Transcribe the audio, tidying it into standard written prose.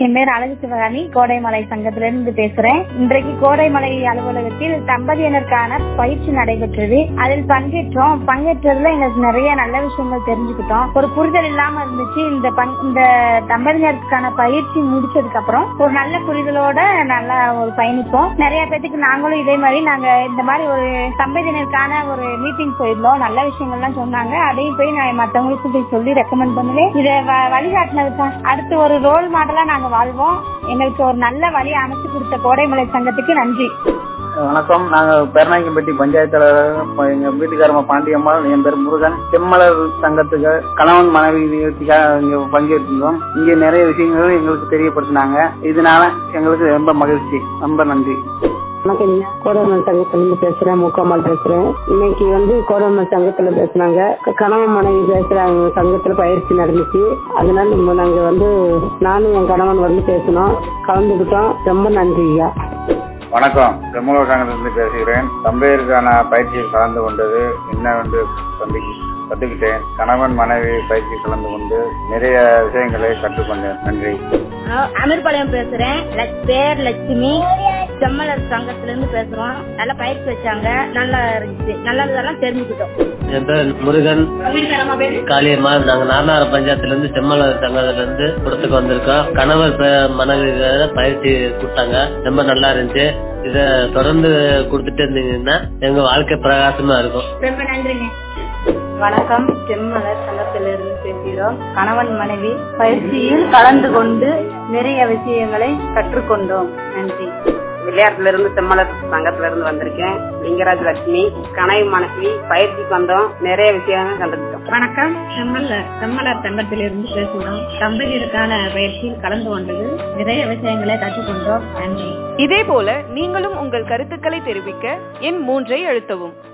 என் பேர் அழகு சிவகாமி, கோடைமலை சங்கத்திலிருந்து பேசுறேன். இன்றைக்கு கோடைமலை அலுவலகத்தில் தம்பதியினருக்கான பயிற்சி நடைபெற்றது. அதில் பங்கேற்றதுல எங்களுக்கு நிறைய நல்ல விஷயங்கள் தெரிஞ்சுக்கிட்டோம். ஒரு புரிதல் இல்லாம இருந்துச்சு. இந்த தம்பதியினருக்கான பயிற்சி முடிச்சதுக்கு அப்புறம் ஒரு நல்ல புரிதலோட நல்லா ஒரு பயணிப்போம். நிறைய பேருக்கு நாங்களும் இதே மாதிரி நாங்க இந்த மாதிரி ஒரு தம்பதியினருக்கான ஒரு மீட்டிங் போயிருந்தோம். நல்ல விஷயங்கள்லாம் சொன்னாங்க. அதையும் போய் நான் மற்றவங்களுக்கும் போய் சொல்லி ரெக்கமெண்ட் பண்ணுவேன். இதை வழிகாட்டினதுக்கு அடுத்து ஒரு ரோல் மாடலா நாங்க வாழ்வோம். எங்களுக்கு ஒரு நல்ல வழி அமைச்சு கொடுத்த கோடைமலை சங்கத்துக்கு நன்றி. வணக்கம். நாங்க பெருநாயக்கம்பட்டி பஞ்சாயத்துல எங்க வீட்டுக்காரமா பாண்டியம்மாள், என் பேர் முருகன். செம்மலர் சங்கத்துக்கு கணவன் மனைவி நிகழ்ச்சிக்காக பங்கேற்றிருந்தோம். இங்க நிறைய விஷயங்கள் எங்களுக்கு தெரியப்படுத்தினாங்க. இதனால எங்களுக்கு ரொம்ப மகிழ்ச்சி. ரொம்ப நன்றி. வணக்கம். கோடைமலை சங்கத்துல பேசுறேன், முக்கம்மாள் பேசுறேன். இன்னைக்கு கோடைமலை சங்கத்துல பேசுனாங்க. கணவன் மனைவி பேசுறாங்க. சங்கத்துல பயிற்சி நடந்துச்சு. அதனால நாங்க நானும் என் கணவன் பேசணும், கலந்துக்கிட்டோம். ரொம்ப நன்றி ஐயா. வணக்கம். செம்மலர் சங்கத்திலிருந்து பேசுகிறேன். தம்பதியருக்கான பயிற்சியில் கலந்து கொண்டது என்னவென்று கற்றுக்கிட்டேன். கணவன் மனைவி பயிற்சி கலந்து கொண்டு நிறைய விஷயங்களை கற்றுக்கொண்டேன். நன்றி. அமீர்பாளையம் பேசுறேன். பேர் லட்சுமி. செம்மலர் சங்கத்திலிருந்து பேசுறோம். நல்ல பயிற்சி வச்சாங்க. நல்லா இருந்துச்சு. நல்லதெல்லாம் தெரிஞ்சுக்கிட்டோம். என் பேர் முருகன், காளியம்மா. நாங்க நார்நார பஞ்சாயத்துல இருந்து செம்மலர் சங்கத்துல இருந்து கொடுத்துக்கு வந்திருக்கோம். கணவர் மனைவி பயிற்சி கொடுத்தாங்க. ரொம்ப நல்லா இருந்துச்சு. இத தொடர்ந்து கொடுத்துட்டு இருந்தீங்கன்னா எங்க வாழ்க்கை பிரகாசமா இருக்கும். ரொம்ப நன்றிங்க. வணக்கம். செம்மலர் சங்கத்திலிருந்து பேசுகிறோம். கணவன் மனைவி பயிற்சியில் கலந்து கொண்டு நிறைய விஷயங்களை கற்றுக்கொண்டோம். நன்றி. விளையாட்டுல இருந்து செம்மலர் சங்கத்துல இருந்து வந்திருக்கேன். லிங்கராஜ் லட்சுமி. கனவு மனைவி பயிற்சிக்கு வந்தோம். நிறைய விஷயங்கள் கண்டுபிடிச்சோம். வணக்கம். செம்மலர் சங்கத்திலிருந்து பேசுகிறோம். தம்பதியருக்கான பயிற்சியில் கலந்து கொண்டது நிறைய விஷயங்களை கற்றுக்கொண்டோம். நன்றி. இதே போல நீங்களும் உங்கள் கருத்துக்களை தெரிவிக்க எண் 3 அழுத்தவும்.